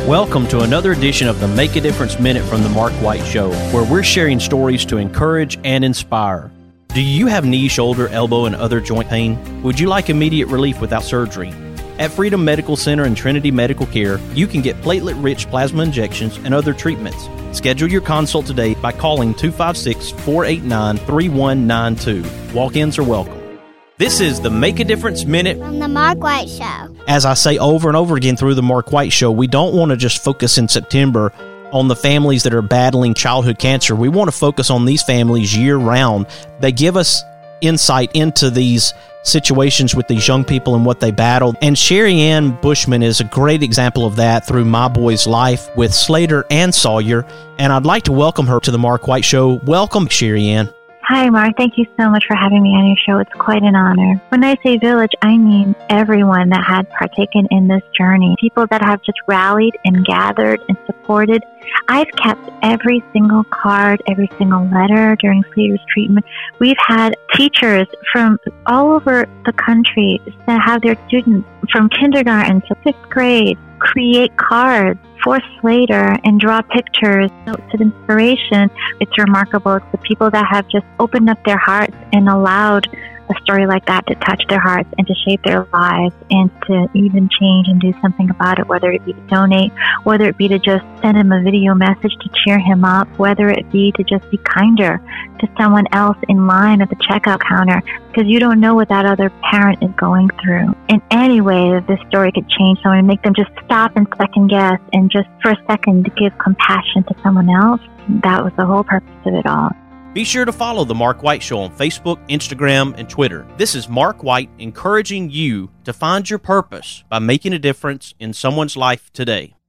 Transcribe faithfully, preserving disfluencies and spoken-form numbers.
Welcome to another edition of the Make a Difference Minute from the Mark White Show, where we're sharing stories to encourage and inspire. Do you have knee, shoulder, elbow, and other joint pain? Would you like immediate relief without surgery? At Freedom Medical Center and Trinity Medical Care, you can get platelet-rich plasma injections and other treatments. Schedule your consult today by calling two five six, four eight nine, three one nine two. Walk-ins are welcome. This is the Make a Difference Minute from the Mark White Show. As I say over and over again through the Mark White Show, we don't want to just focus in September on the families that are battling childhood cancer. We want to focus on these families year-round. They give us insight into these situations with these young people and what they battled. And Sherry Ann Bushman is a great example of that through My Boy's Life with Slater and Sawyer. And I'd like to welcome her to the Mark White Show. Welcome, Sherry Ann. Hi, Mark. Thank you so much for having me on your show. It's quite an honor. When I say village, I mean everyone that had partaken in this journey. People that have just rallied and gathered and supported. I've kept every single card, every single letter during Slater's treatment. We've had teachers from all over the country that have their students from kindergarten to fifth grade create cards for Slater and draw pictures, notes of inspiration. It's remarkable. It's the people that have just opened up their hearts and allowed a story like that to touch their hearts and to shape their lives and to even change and do something about it, whether it be to donate, whether it be to just send him a video message to cheer him up, whether it be to just be kinder to someone else in line at the checkout counter, because you don't know what that other parent is going through. In any way that this story could change someone and make them just stop and second guess and just for a second to give compassion to someone else, that was the whole purpose of it all. Be sure to follow The Mark White Show on Facebook, Instagram, and Twitter. This is Mark White encouraging you to find your purpose by making a difference in someone's life today.